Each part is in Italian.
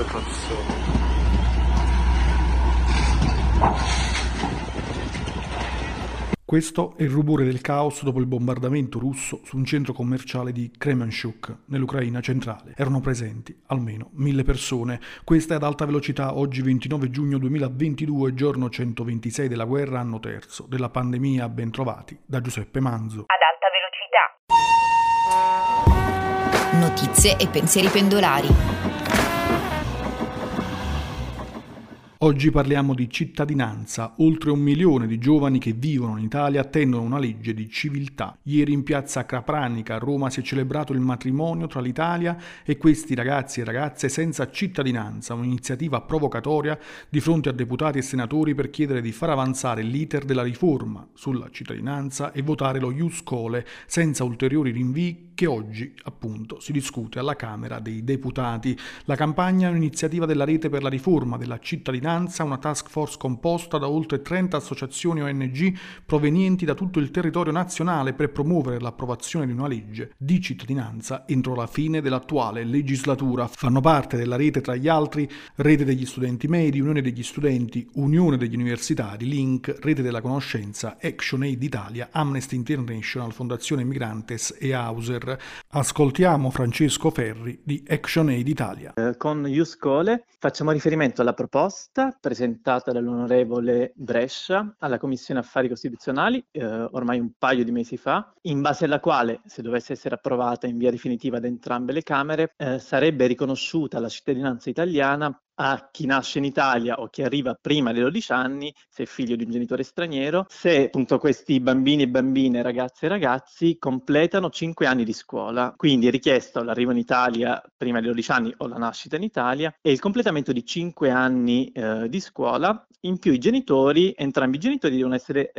trazione. Questo è il rumore del caos dopo il bombardamento russo su un centro commerciale di Kremenchuk, nell'Ucraina centrale. Erano presenti almeno 1000 persone. Questa è ad alta velocità, oggi 29 giugno 2022, giorno 126 della guerra, anno terzo della pandemia. Ben trovati da Giuseppe Manzo. Ad alta velocità. Notizie e pensieri pendolari. Oggi parliamo di cittadinanza. Oltre 1 milione di giovani che vivono in Italia attendono una legge di civiltà. Ieri in piazza Capranica a Roma si è celebrato il matrimonio tra l'Italia e questi ragazzi e ragazze senza cittadinanza, un'iniziativa provocatoria di fronte a deputati e senatori per chiedere di far avanzare l'iter della riforma sulla cittadinanza e votare lo ius scholae senza ulteriori rinvii che oggi appunto si discute alla Camera dei Deputati. La campagna è un'iniziativa della Rete per la riforma della cittadinanza, una task force composta da oltre 30 associazioni ONG provenienti da tutto il territorio nazionale per promuovere l'approvazione di una legge di cittadinanza entro la fine dell'attuale legislatura. Fanno parte della rete, tra gli altri, Rete degli Studenti Medi, Unione degli Studenti, Unione degli Universitari, Link, Rete della Conoscenza, ActionAid Italia, Amnesty International, Fondazione Migrantes e Hauser. Ascoltiamo Francesco Ferri di ActionAid Italia. Con ius scholae facciamo riferimento alla proposta presentata dall'onorevole Brescia alla Commissione Affari Costituzionali ormai un paio di mesi fa, in base alla quale, se dovesse essere approvata in via definitiva da entrambe le Camere, sarebbe riconosciuta la cittadinanza italiana a chi nasce in Italia o chi arriva prima dei 12 anni, se è figlio di un genitore straniero, se appunto questi bambini e bambine, ragazze e ragazzi completano 5 anni di scuola. Quindi è richiesto l'arrivo in Italia prima dei 12 anni o la nascita in Italia e il completamento di 5 anni di scuola. In più entrambi i genitori devono essere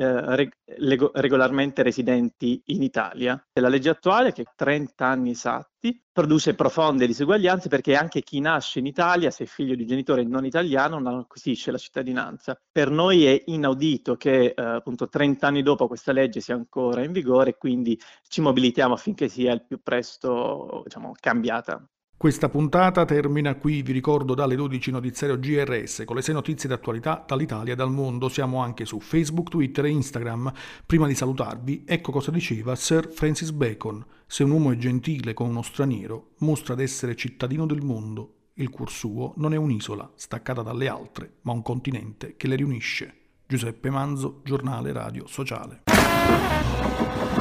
regolarmente residenti in Italia. La legge attuale, che ha 30 anni esatti, produce profonde diseguaglianze perché anche chi nasce in Italia, se è figlio di un genitore non italiano, non acquisisce la cittadinanza. Per noi è inaudito che appunto 30 anni dopo questa legge sia ancora in vigore e quindi ci mobilitiamo affinché sia il più presto, cambiata. Questa puntata termina qui, vi ricordo dalle 12 notiziario GRS con le 6 notizie d'attualità dall'Italia e dal mondo. Siamo anche su Facebook, Twitter e Instagram. Prima di salutarvi, ecco cosa diceva Sir Francis Bacon: se un uomo è gentile con uno straniero, mostra d'essere cittadino del mondo. Il cuor suo non è un'isola staccata dalle altre, ma un continente che le riunisce. Giuseppe Manzo, Giornale Radio Sociale.